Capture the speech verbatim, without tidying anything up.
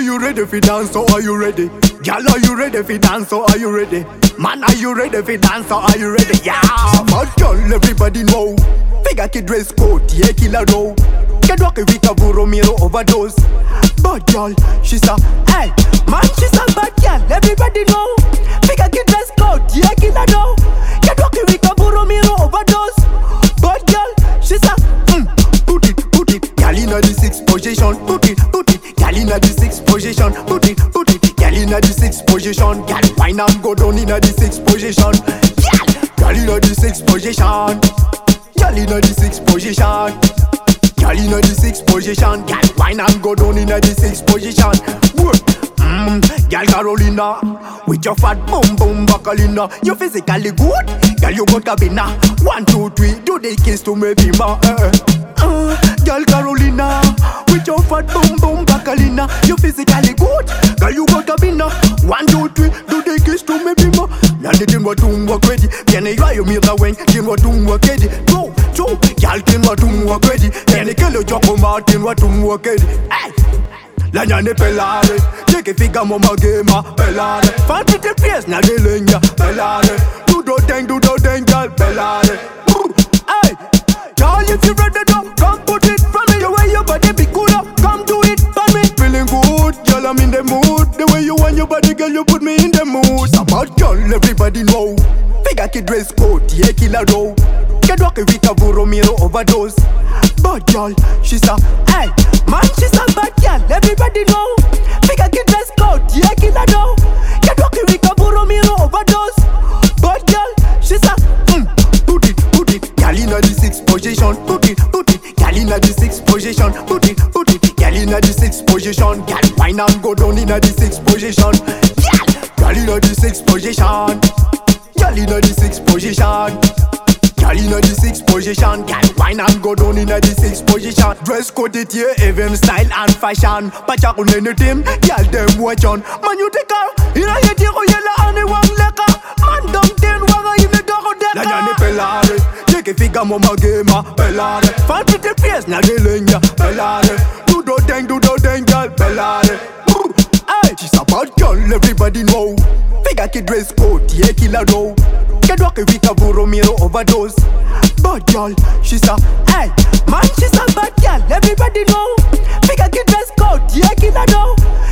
Are you ready for dance or are you ready? Girl, are you ready for dance or are you ready? Man, are you ready for dance or are you ready? Yeah, but girl, everybody know. Figure kid dress code, yeah, killer row. Get rocky Vika Buromiro overdose. But girl, she's a, hey, man, she's a bad girl, everybody know. Figure kid dress code, yeah, killer row. Get rocky Vika Buromiro overdose. But girl, she's a, mm, put it, put it, girl in the sixth position, put it, put it. Girl in the sixth position, put it, put it. Girl in the sixth position, girl wine and go down in the sixth position. Girl, girl in the sixth position. Girl in the sixth position. Girl in the sixth position, girl wine and go down in the sixth position. Mmm, girl Carolina, with your fat boom boom bacalina, you physically good, girl you got cabina. One two three, do the kiss to me be my. Uh, uh, girl Carolina, with your fat boom boom bacalina, you physically good, girl you got cabina. One two three, do the kiss to me be my. Now the team what doing work ready, then you are you me the wing, team what doing work ready. Go, go, girl team what doing work ready, then you kill your job out, team what doing work ready. Hey. La nyane pelare, cheke figa mama gema pelare. Fanti te pies na gelenya pelare. Do do dang, do do dang, girl pelare. Hey, girl if you ready to come put it from me. The way your body be cool up, come do it for me. Feeling good, girl I'm in the mood. The way you want your body, girl you put me in the mood. About girl everybody know. Figure kid dress code, yeah killer row. Get rocky Vika Buromiro overdose. But girl, she's a, hey, man she's a bad girl, everybody know. Figure kid dress code, yeah killer know. Get rocky Vika Buromiro overdose. But girl, she's a, mm, put it, put it. Girl in the sixth position, put it, put it. Girl in the sixth position, put it, put it. Girl in the sixth position, girl wine and go down in the sixth position. Girl, girl in the sixth position. Girl in the sixth position. Girl in the sixth position, girl wine and go down in the sixth position. Dress code it here, even style and fashion. But you couldn't need him, girl them watch on. Man you take her, you know you take her yellow and you want leka. Man down ten, waga you me dog deka. La nyane pelare, cheke figa mama gema pelare. Fanti te pies na gelenya pelare. Do do dang, do do dang, girl pelare. Hey, she's a bad girl, everybody know. Figure kid dress code, yeah killer row. Get rocky Vika Buromiro overdose. But girl, she's a, hey, man she's a bad girl, everybody know. Figure kid dress code, yeah killer row.